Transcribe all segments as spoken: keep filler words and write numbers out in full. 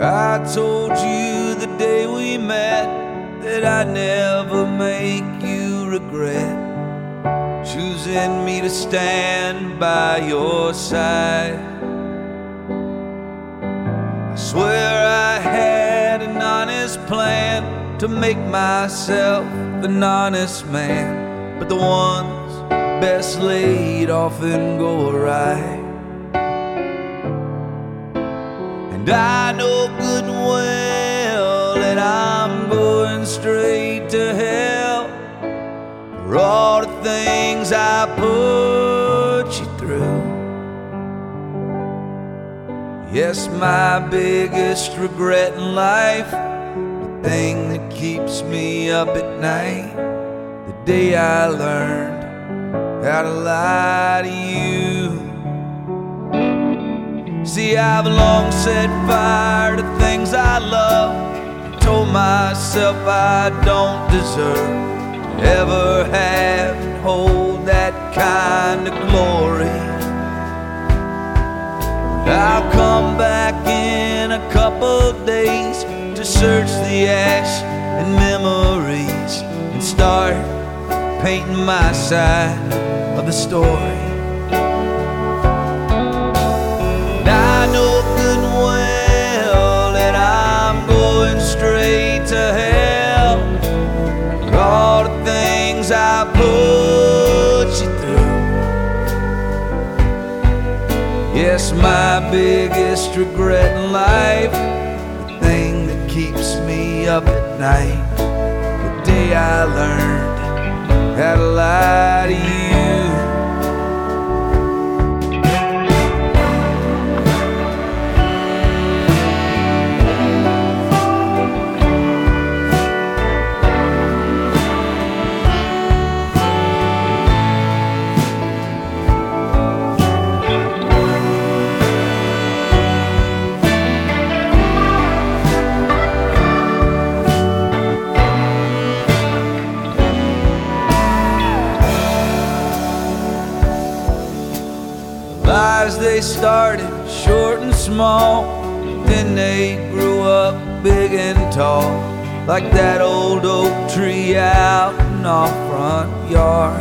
I told you the day we met that I'd never make you regret choosing me to stand by your side. I swear I had an honest plan to make myself an honest man, but the ones best laid often go awry. And I know good and well that I'm going straight to hell for all the things I put you through. Yes, my biggest regret in life, the thing that keeps me up at night, the day I learned how to lie to you. See, I've long set fire to things I love, told myself I don't deserve to ever have and hold that kind of glory. I'll come back in a couple days to search the ash and memories and start painting my side of the story. And I know good and well that I'm going straight to hell for all the things I put you through. Yes, my biggest regret in life, the thing that keeps me up at night, the day I learned how to lie to you. Lies they started short and small, then they grew up big and tall, like that old oak tree out in our front yard.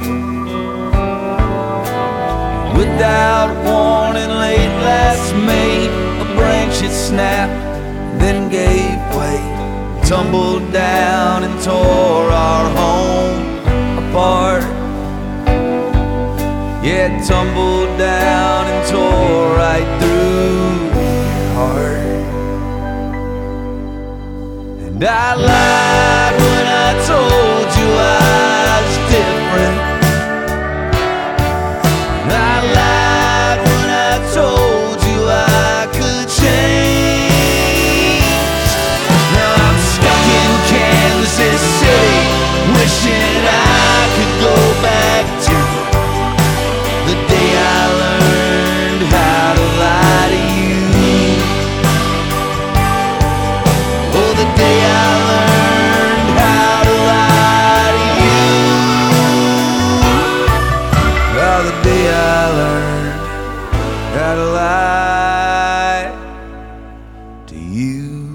Without warning, late last May, a branch had snapped, then gave way, tumbled down and tore our home apart. Yeah, it tumbled down and tore right through your heart. And I lied when I told you I was different. And I lied when I told you I could change. Now I'm stuck in Kansas City, wishing I could go back to the day I learned how to lie to you. Oh, the day I learned how to lie to you. Oh, the day I learned how to lie to you.